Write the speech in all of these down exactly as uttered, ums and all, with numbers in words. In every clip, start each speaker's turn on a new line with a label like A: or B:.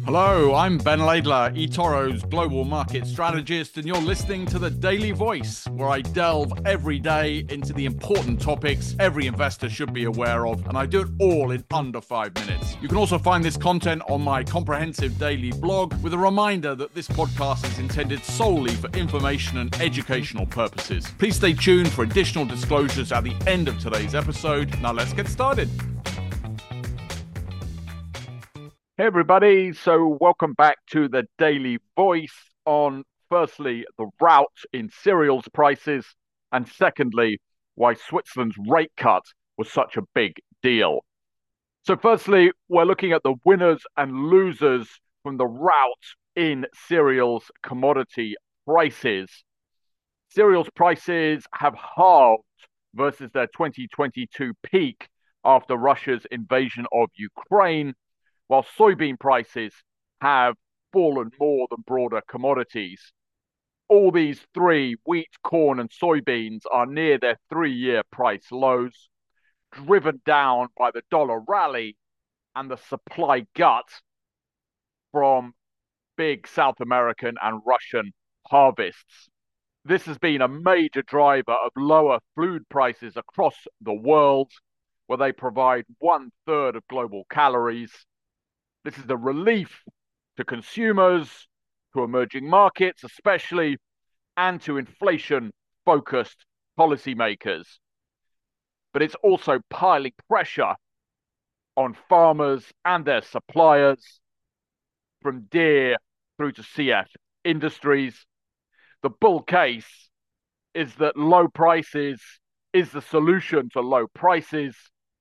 A: Hello, I'm Ben Laidler, eToro's global market strategist, and you're listening to The Daily Voice, where I delve every day into the important topics every investor should be aware of, and I do it all in under five minutes. You can also find this content on my comprehensive daily blog, with a reminder that this podcast is intended solely for information and educational purposes. Please stay tuned for additional disclosures at the end of today's episode. Now let's get started. Hey everybody, so welcome back to the Daily Voice on, firstly, the rout in cereals prices, and secondly, why Switzerland's rate cut was such a big deal. So firstly, we're looking at the winners and losers from the rout in cereals commodity prices. Cereals prices have halved versus their twenty twenty-two peak after Russia's invasion of Ukraine, while soybean prices have fallen more than broader commodities. All these three, wheat, corn, and soybeans, are near their three-year price lows, driven down by the dollar rally and the supply gut from big South American and Russian harvests. This has been a major driver of lower food prices across the world, where they provide one-third of global calories. This is a relief to consumers, to emerging markets especially, and to inflation-focused policymakers. But it's also piling pressure on farmers and their suppliers, from Deere through to C F Industries. The bull case is that low prices is the solution to low prices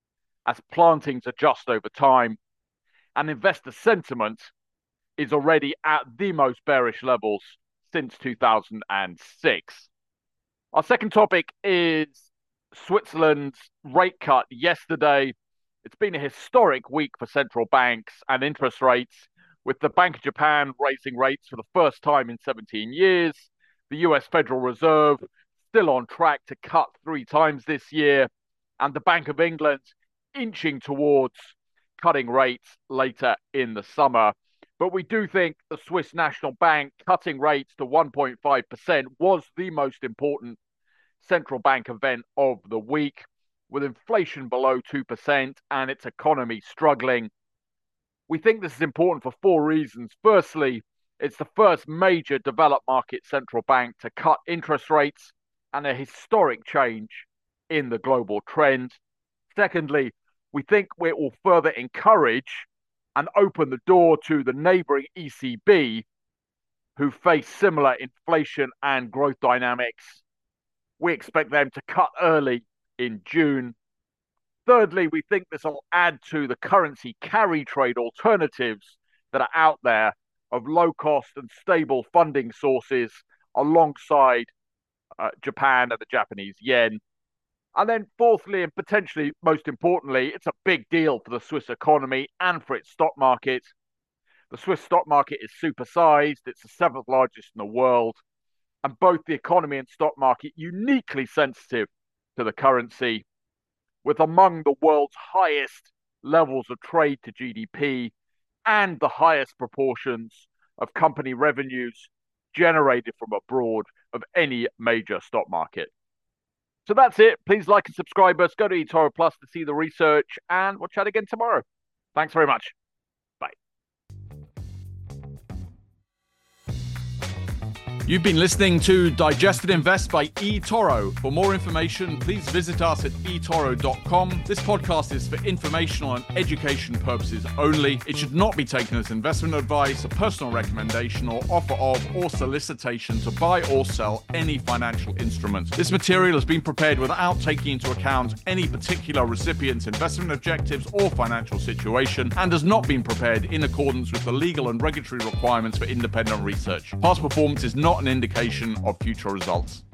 A: as plantings adjust over time. And investor sentiment is already at the most bearish levels since two thousand six. Our second topic is Switzerland's rate cut yesterday. It's been a historic week for central banks and interest rates, with the Bank of Japan raising rates for the first time in seventeen years, the U S Federal Reserve still on track to cut three times this year, and the Bank of England inching towards cutting rates later in the summer. But we do think the Swiss National Bank cutting rates to one point five percent was the most important central bank event of the week, with inflation below two percent and its economy struggling. We think this is important for four reasons. Firstly, it's the first major developed market central bank to cut interest rates, and a historic change in the global trend. Secondly, we think it will further encourage and open the door to the neighboring E C B, who face similar inflation and growth dynamics. We expect them to cut early in June. Thirdly, we think this will add to the currency carry trade alternatives that are out there of low cost and stable funding sources alongside uh, Japan and the Japanese yen. And then fourthly, and potentially most importantly, it's a big deal for the Swiss economy and for its stock market. The Swiss stock market is supersized. It's the seventh largest in the world. And both the economy and stock market uniquely sensitive to the currency, with among the world's highest levels of trade to G D P and the highest proportions of company revenues generated from abroad of any major stock market. So that's it. Please like and subscribe us. Go to eToro Plus to see the research, and we'll chat again tomorrow. Thanks very much. Bye. You've been listening to Digested Invest by eToro. For more information, please visit us at e toro dot com. This podcast is for informational and education purposes only. It should not be taken as investment advice, a personal recommendation, or offer of or solicitation to buy or sell any financial instruments. This material has been prepared without taking into account any particular recipient's investment objectives or financial situation, and has not been prepared in accordance with the legal and regulatory requirements for independent research. Past performance is not an indication of future results.